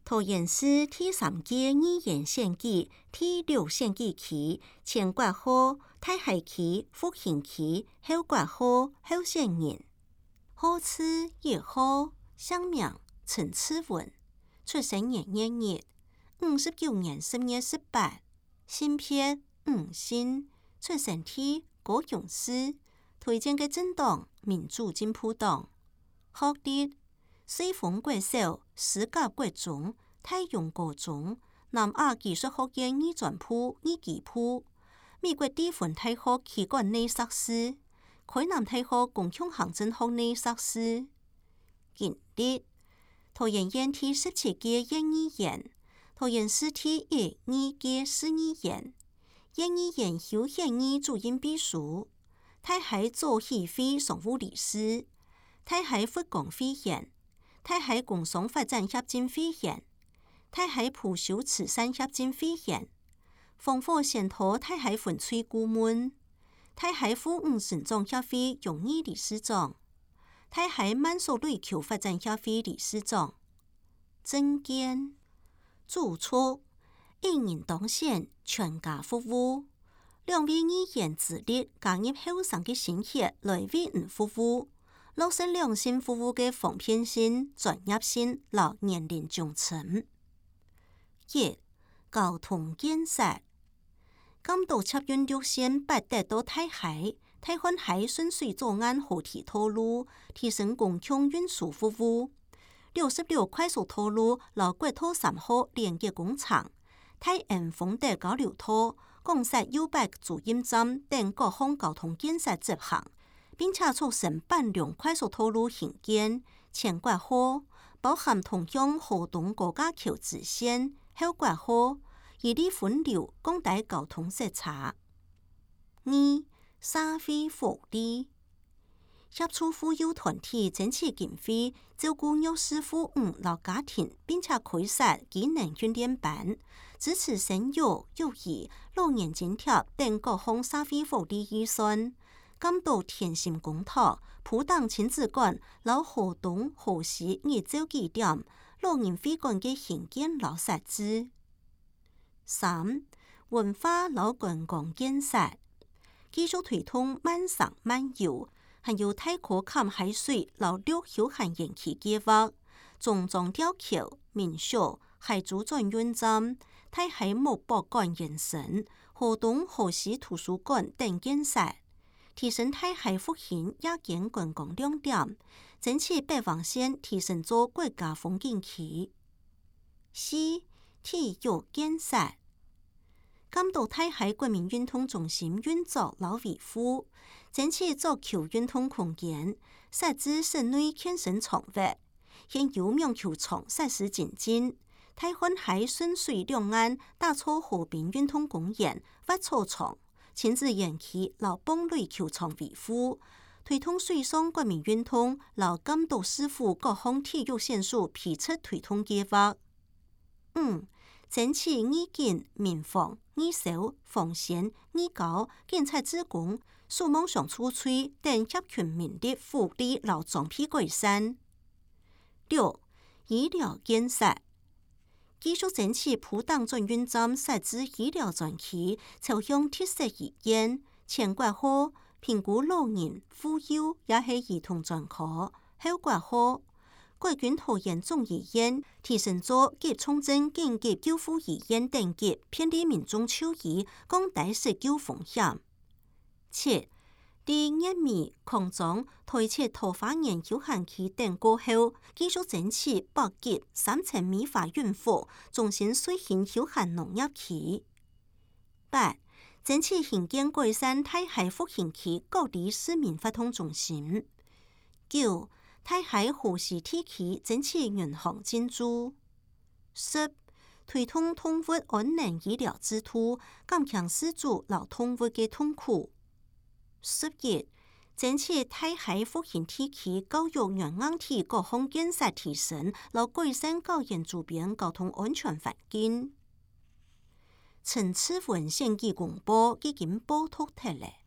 桃园市第3届语言选举第6选举区前括号太海区、福兴区后括号候选人。号次1号，姓名陈次文，出生年月日59年10月18，性别女性，出生地高雄市，推荐嘅政党民主进步党。学历水丰国小、私教国中、太陽高中、南亞技術學院語專部、語技部、美國地方大學企管內碩士、海南大學共享行政學內碩士。經歷桃園縣第17屆縣議員、桃園市第1、2屆市議員、縣議員休閒議主任秘書、台海左協會常務理事、台海佛光會員、台海工商發展協進會員、台海普修慈善協進會員、烽火仙桃台海分區顧問、台海婦女成長協會榮譽理事長、台海萬所旅橋發展協會理事長。政見主促一人當選，全家服務。2位議員致力加入後生的新血來為人服務，落實良性服務的方便性、專業性和年齡忠誠。1. 交通建設，監督捷運綠線八德到台海、台灣海順水左岸河堤道路，提升公共運輸服務。66快速道路和國道3號連接工廠、泰安豐德交流道、廣設優百主運站等各項交通建設執行，並且促成8輛快速道路興建，前括號包含同向河東高架橋支線，後括號以利分流廣大交通篩查。2. 社會福利，協助婦幼團體爭取經費，照顧弱勢婦女和家庭，並且開設技能訓練班，支持生育、育兒、老年津貼等各項社會福利預算。監督甜心公投、普檔親子館、老河東河西日照據點、老人會館嘅興建和設置。3. 文化和觀光建設，繼續推動慢上慢遊，還有太科坎海水和綠休閒園區計劃，中莊吊橋、民宿、海珠轉運站、台海木博館延伸、河東河西圖書館等建設，提升台海復興夜間觀光亮點，爭取北方縣提升做國家風景區。4. 體育建設，監督台海國民運動中心運作和維護，爭取足球運動空間，設置室內健身場域，現有網球場設施精進，台灣海順水兩岸打造和平運動公園、滑草場、親子園區和棒壘球場維護，推動水上國民運動，和監督市府各項體育選手批出推動計劃。5. 爭取義警、民防、義消、防線、義交、警察職工、數網上儲蓄等集群民力福利和裝備改善。6. 醫療建設，繼續爭取普檔轉運站設置醫療專區，朝向特色醫院，前括號評估老人、婦幼也係兒童專科，後括號國軍桃園總醫院提升做急重症緊急救護醫院等級，便利民眾就醫，降低失救風險。7. 第1米擴張台鐵桃花源休閒區等過後，繼續爭取北極3層米花園湖中心水性休閒農業區。8. 爭取興建改善台海復興區各地市民活動中心。9. 台海河西地區爭取銀行進駐。10. 推動動物安寧醫療制度，減輕飼主和動物嘅痛苦。11. 爭取台海復興地區教育軟硬體各項建設提升，和改善校園周邊交通安全環境。陳次文選舉公報已經報讀出來。